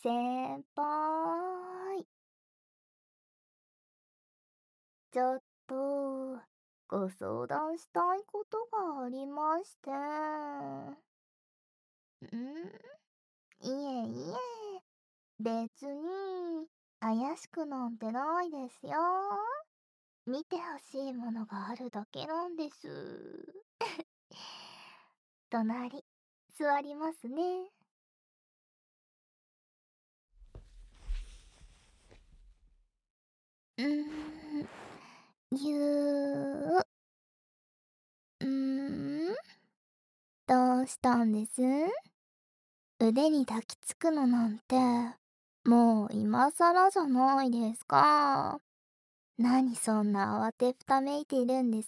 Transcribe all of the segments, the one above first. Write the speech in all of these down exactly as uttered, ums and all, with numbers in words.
先輩、ちょっと、ご相談したいことがありまして。んいえいえ、別に、怪しくなんてないですよ。見てほしいものがあるだけなんです。隣、座りますね。うーん、ぎゅー。うーん、どうしたんです？腕に抱きつくのなんて、もう今更じゃないですか。何そんな慌てふためいているんです？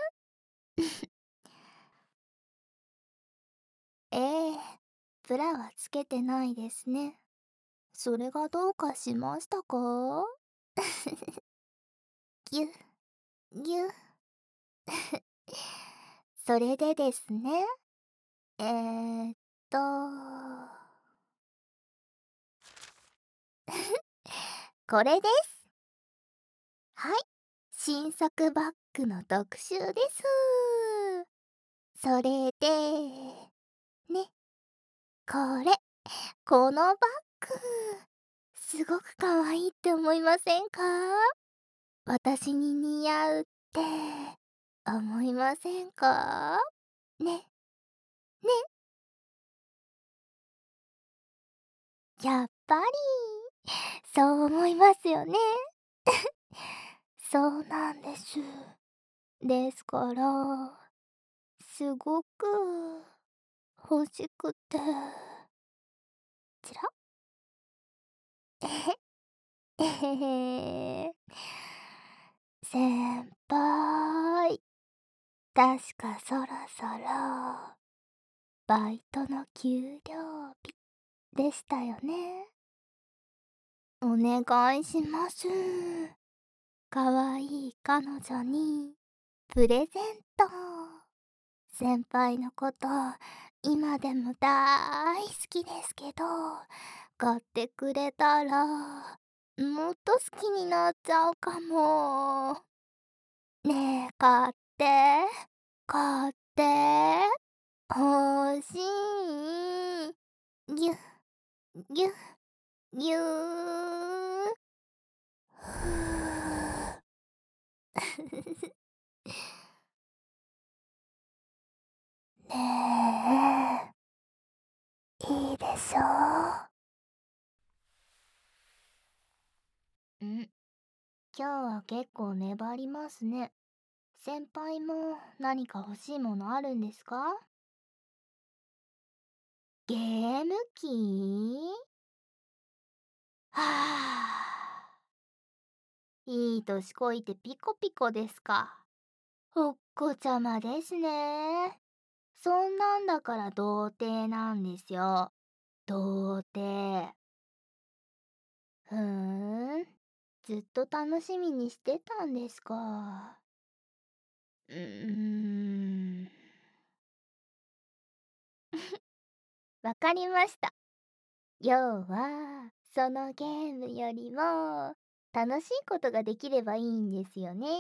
ええ、ブラはつけてないですね。それがどうかしましたか？ぎゅ、ぎゅ。それでですね、えーっと、これです。はい、新作バッグの特集です。それで、ね、これ、このバッグ、すごく可愛いって思いませんか？私に似合うって思いませんか？ね、ね、やっぱり、そう思いますよね。そうなんです。ですから、すごく欲しくて、ちらえへ、えへへ。先輩、確かそろそろ、バイトの給料日でしたよね。お願いします。かわいい彼女に、プレゼント。先輩のこと、今でも大好きですけど、買ってくれたら、もっと好きになっちゃうかも。ねえ、買って、買って、欲しい。ぎゅ、ぎゅ、ぎゅー。ふぅ。ねえ、いいでしょう。ん、今日は結構粘りますね。先輩も何か欲しいものあるんですか？ゲーム機？はあ。いい年こいてピコピコですか。おっこちゃまですね。そんなんだから童貞なんですよ。童貞。ふーん。ずっと楽しみにしてたんですか。うーん。わかりました。要は、そのゲームよりも、楽しいことができればいいんですよね。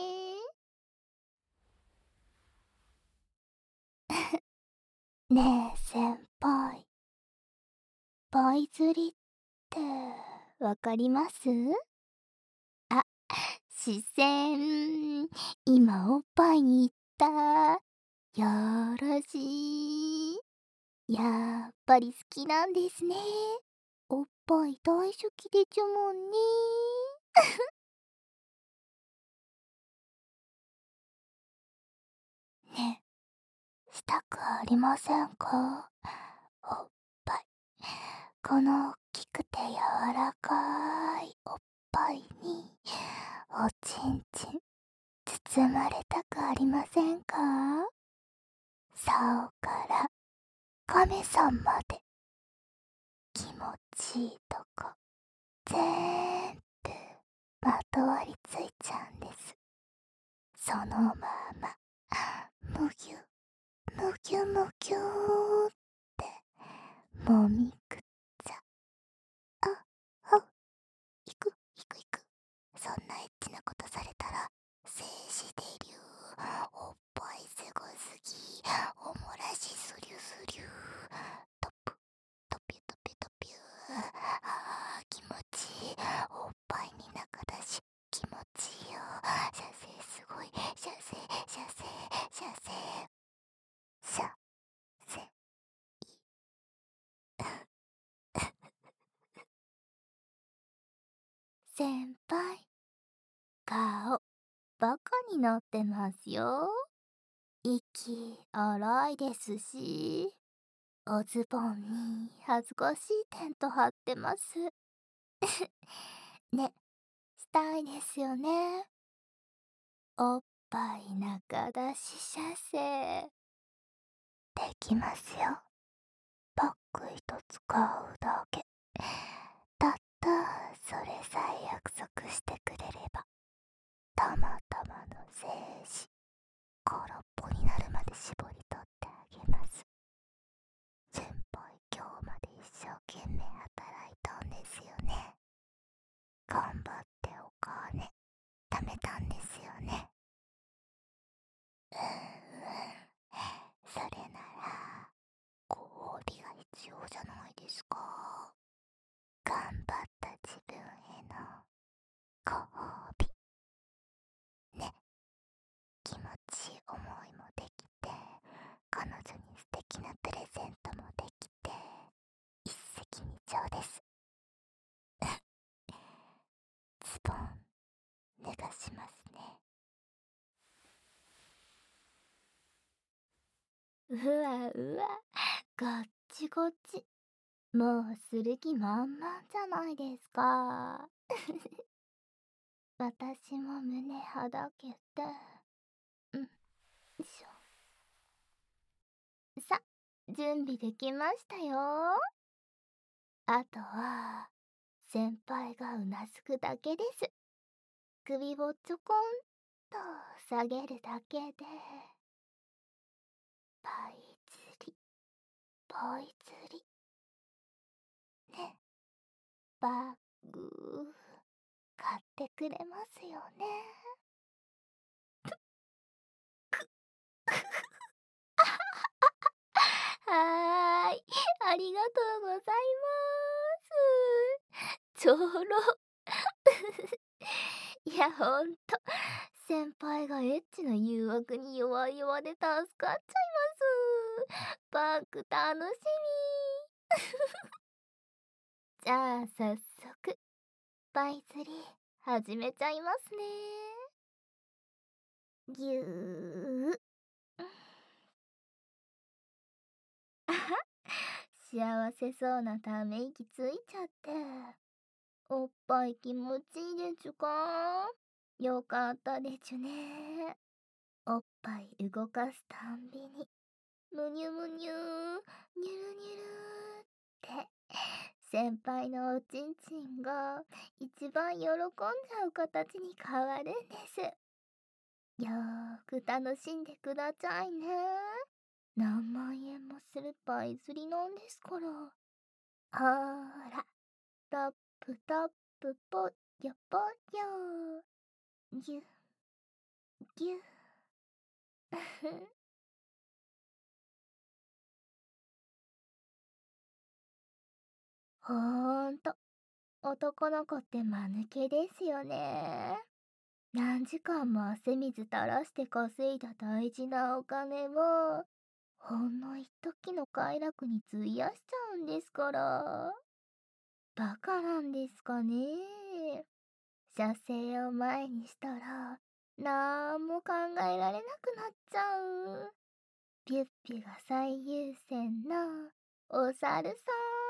ねえ、先輩。パイ釣りってわかります？あ、視線、今おっぱいに行った。よろしい。やっぱり好きなんですね。おっぱい大好きでちゅもんね。ね、したくありませんか？おっぱい。この大きくて柔らかいおっぱいに、おちんちん、包まれたくありませんか？竿から亀さんまで、気持ちいいとこ、ぜーんぶまとわりついちゃうんです。そのまま、むぎゅ、むぎゅむぎゅーって、もみくっちゃ。あ、 してる。おっぱいすごすぎ。おもらしすりゅすりゅ。トップ、トピュトピュトピュ。あー気持ちいい。おっぱいに中だし気持ちいいよ。射精すごい。射精、射精、射精。射精。先輩、顔、バカになってますよ。息荒いですし、おズボンに恥ずかしいテント張ってます。ね、したいですよね。おっぱい中出し射精。できますよ。パック一つ買うだけ。たったそれさえ約束してくれれば、たまたまの精子、空っぽになるまで絞り取ってあげます。先輩今日まで一生懸命働いたんですよね。頑張ってお金貯めたんですよね。うんうん。それならご褒美が必要じゃないですか。頑張った自分へのご褒美ね。気持ちいい思いもできて、彼女に素敵なプレゼントもできて、一石二鳥です。ズボン脱がしますね。うわうわ、ガッチゴチ。もうする気満々じゃないですか。私も胸はだけて。うん、よいしょ。さ、準備できましたよ。あとは、先輩がうなずくだけです。首をちょこんと下げるだけで。パイ釣り、パイ釣り。ね、バッグ、買ってくれますよね。はーい、ありがとうございます。ちょろ。いや、ほんと、先輩がエッチな誘惑に弱々で助かっちゃいます。バッグ楽しみ。じゃあ、早速、パイ釣り、始めちゃいますね。ぎゅー。あは、幸せそうなため息ついちゃって。おっぱい気持ちいいでちゅか？よかったでちゅね。おっぱい動かすたんびに、むにゅむにゅー、にゅるにゅるーって、先輩のおちんちんが一番喜んじゃう形に変わるんです。よーく楽しんでくださいね。何万円もするパイ釣りなんですから。ほーら、タップタップぽよぽよ。ぎゅ、ぎゅ。ほーんと、男の子って間抜けですよね。何時間も汗水垂らして稼いだ大事なお金を、ほんの一時の快楽に費やしちゃうんですから。バカなんですかね。射精を前にしたら、なんも考えられなくなっちゃう。ピュッピュが最優先のお猿さ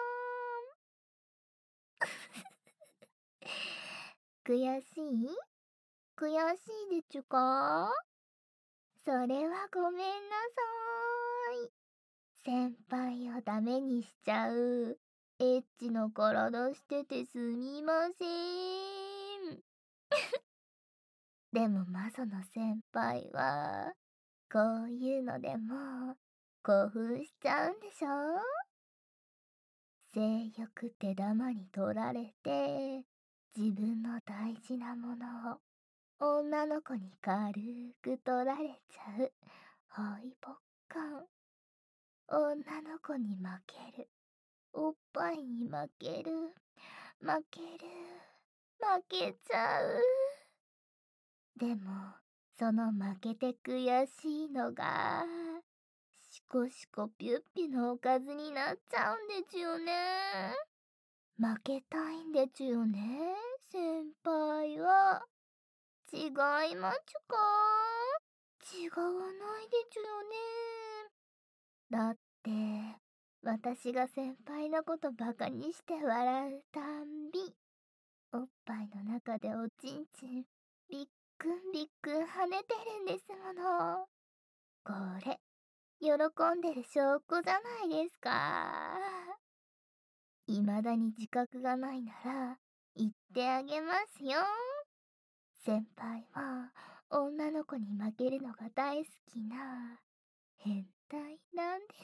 ん。悔しい悔しいでちゅか？それはごめんなさい。先輩をダメにしちゃう。エッチの体しててすみません。でもマゾの先輩は、こういうのでも興奮しちゃうんでしょ？性欲ってダマに取られて、自分の大事なものを女の子に軽く取られちゃうホイポッカン。女の子に負ける。おっぱいに負ける。負ける。負けちゃう。でも、その負けて悔しいのが、シコシコピュッピュのおかずになっちゃうんでちゅよね。負けたいんでちゅよね、先輩は。違いまちゅか？違わないでちゅよね。だって、私が先輩のことバカにして笑うたんび、おっぱいの中でおちんちん、びっくんびっくん跳ねてるんですもの。これ、喜んでる証拠じゃないですか。未だに自覚がないなら、言ってあげますよ。先輩は、女の子に負けるのが大好きな、変態なんです。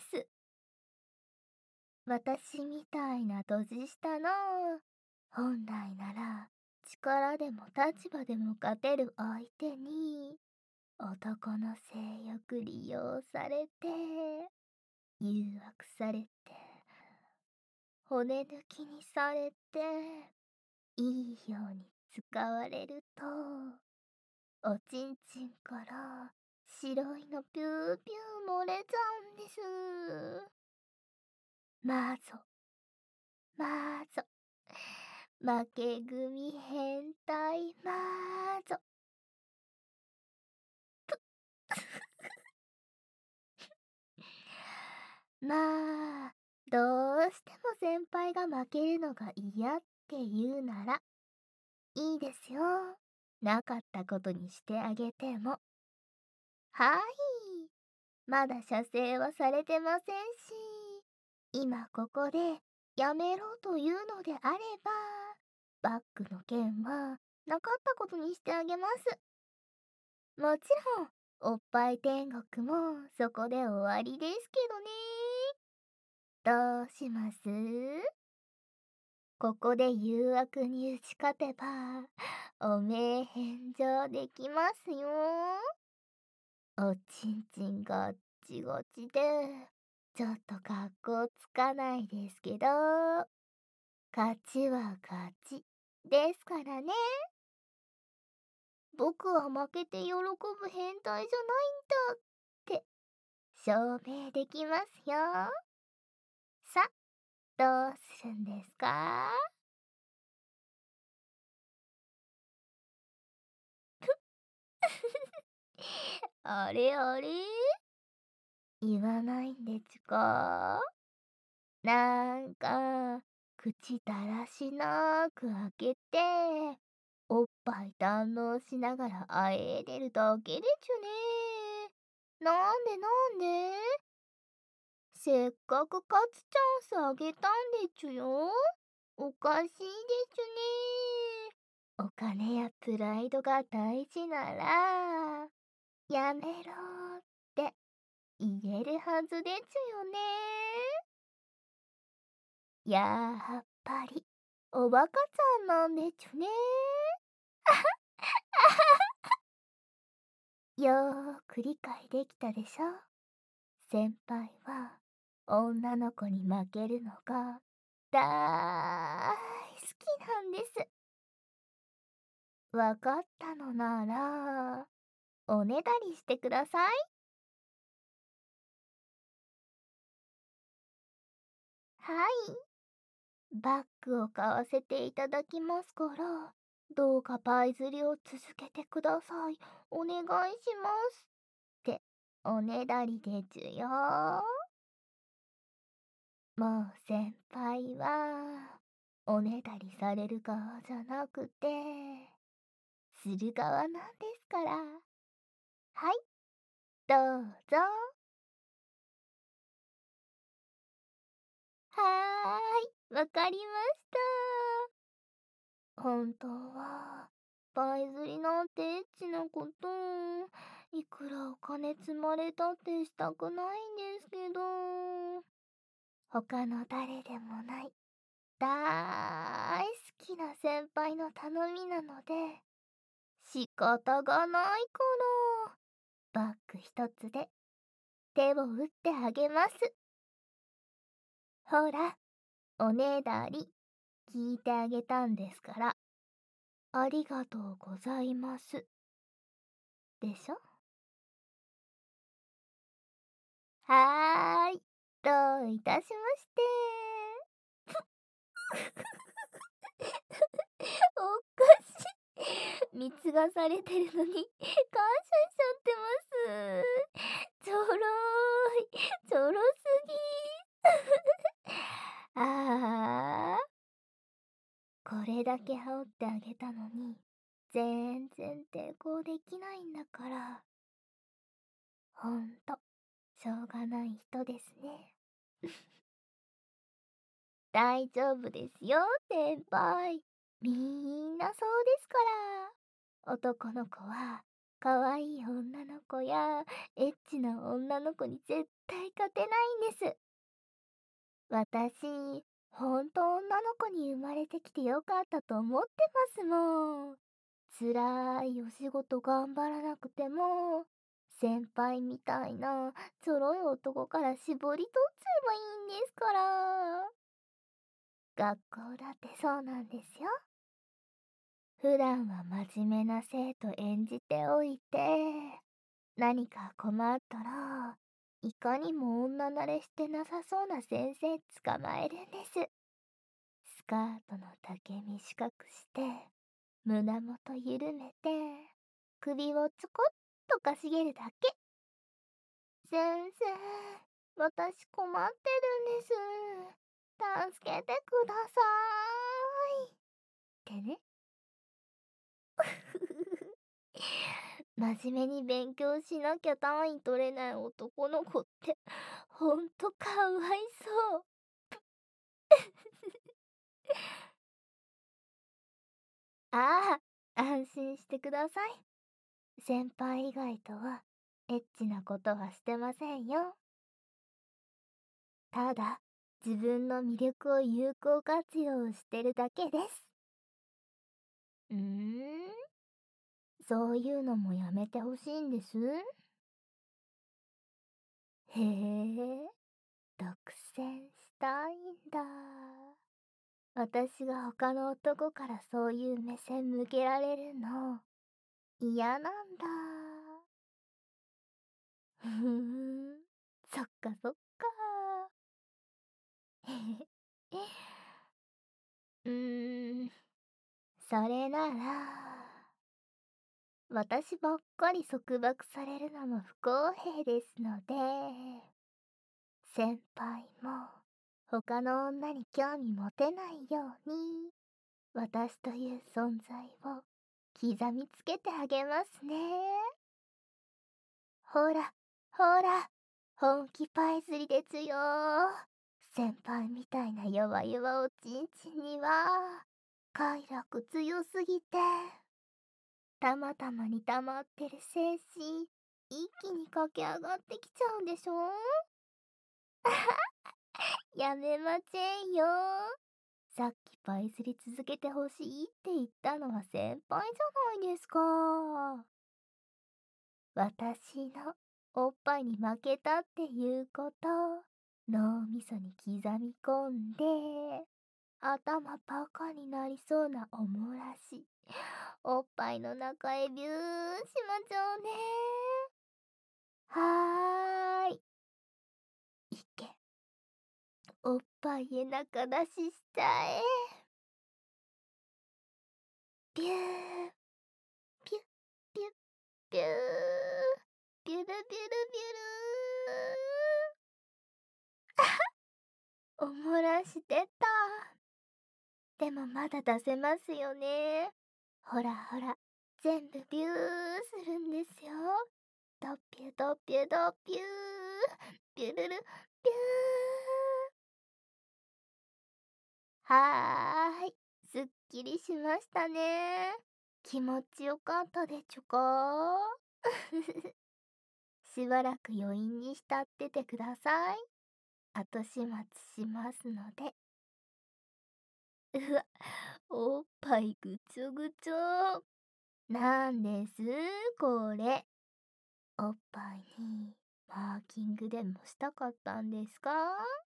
私みたいな年下の、本来なら力でも立場でも勝てる相手に、男の性欲利用されて、誘惑されて、骨抜きにされて、いいように使われると、おちんちんから白いのピューピュー漏れちゃうんです。まぞ、まぞ。負け組変態マーゾ。まあ、どうしても先輩が負けるのが嫌って言うなら、いいですよ。なかったことにしてあげても。はい。まだ射精はされてませんし、今ここでやめろというのであれば、バックの件はなかったことにしてあげます。もちろん、おっぱい天国もそこで終わりですけどね。どうします？ここで誘惑に打ち勝てば、おめえ返上できますよ。おちんちんがっちがちで、ちょっと格好つかないですけど、勝ちは勝ちですからね。僕は負けて喜ぶ変態じゃないんだって証明できますよ。さ、どうするんですか？あれあれ、言わないんでちゅか？なんか、口だらしなく開けて、おっぱい堪能しながらあえいでるだけでちゅね。なんでなんで？せっかく勝つチャンスあげたんでちゅよ。おかしいでちゅね。お金やプライドが大事なら、やめろって言えるはずでちゅよね。やっぱり、おバカちゃんなんでちゅね。よーく理解できたでしょ。先輩は、女の子に負けるのが、だーい好きなんです。わかったのなら、おねだりしてください。はい。バッグを買わせていただきますから、どうかパイ釣りを続けてください。お願いします。って、おねだりでちゅよ。もう先輩は、おねだりされる側じゃなくて、する側なんですから。はい、どうぞ。はーい、わかりました。本当は、パイ釣りなんてエッチなこと、いくらお金積まれたってしたくないんですけど、他の誰でもない、だーい好きな先輩の頼みなので、 仕方がないから、バッグ一つで手を打ってあげます。ほら、おねだり聞いてあげたんですから、ありがとうございます。でしょ？はーい、どういたしまして。おかしい。貢がされてるのに感謝しちゃってます。ちょろーい、ちょろすぎ。ああ、これだけ羽織ってあげたのに、全然抵抗できないんだから。ほんと、しょうがない人ですね。大丈夫ですよ、先輩。みんなそうですから。男の子は、可愛い女の子や、エッチな女の子に絶対勝てないんです。私、ほんと女の子に生まれてきてよかったと思ってますもん。辛いお仕事頑張らなくても、先輩みたいなちょろい男から絞り取っちゃえばいいんですから。学校だってそうなんですよ。普段は真面目な生徒演じておいて、何か困ったら、いかにも女慣れしてなさそうな先生捕まえるんです。スカートの丈短くして、胸元緩めて、首をちょこっとかしげるだけ。先生、私困ってるんです。助けてください。ってね。真面目に勉強しなきゃ単位取れない男の子ってほんとかわいそう。ああ、安心してください。先輩以外とはエッチなことはしてませんよ。ただ、自分の魅力を有効活用してるだけです。うーん、そういうのもやめてほしいんです。へえ、独占したいんだ。私が他の男からそういう目線向けられるの嫌なんだ。ふーん、そっかそっか。うーん、それなら、私ばっかり束縛されるのも不公平ですので、先輩も他の女に興味持てないように、私という存在を刻みつけてあげますね。ほら、ほら、本気パイ釣りですよ。先輩みたいな弱々おちんちんには、快楽強すぎて、たまたまに溜まってる精神、一気に駆け上がってきちゃうんでしょ？やめませんよ。さっきパイ釣り続けてほしいって言ったのは先輩じゃないですか。私のおっぱいに負けたっていうこと、脳みそに刻み込んで、頭バカになりそうなおもらし、おっぱいの中へビューしましょうね。はーい。いけ。おっぱいへ中出ししちゃえ。ビュー、ピュッ、ピュッ、ピュー、ビュルビュルビュルー。おもらし出た。でもまだ出せますよね。ほらほら、全部ビューするんですよ。ドピュドピュドピュー。ビュルル、ビュー。はーい。すっきりしましたね。気持ちよかったでちゅか？しばらく余韻に浸っててください。後始末しますので。うわ、おっぱいぐちょぐちょ。 なんですこれ。おっぱいにマーキングでもしたかったんですか？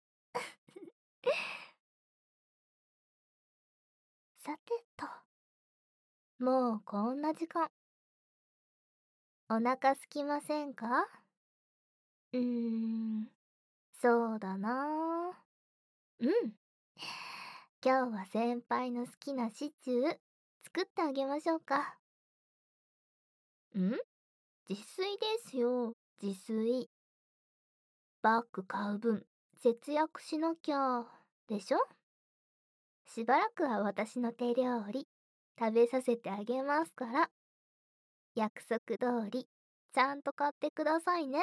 さてと、もうこんな時間。お腹すきませんか？うーん、そうだな。うん。今日は先輩の好きなシチュー作ってあげましょうか。ん？自炊ですよ、自炊。バッグ買う分、節約しなきゃ、でしょ？しばらくは私の手料理、食べさせてあげますから、約束通り、ちゃんと買ってくださいね。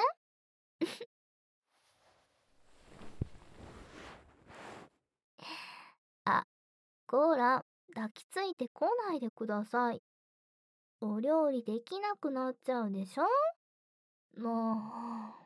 あ、こーら、抱きついてこないでください。お料理できなくなっちゃうでしょ？もう。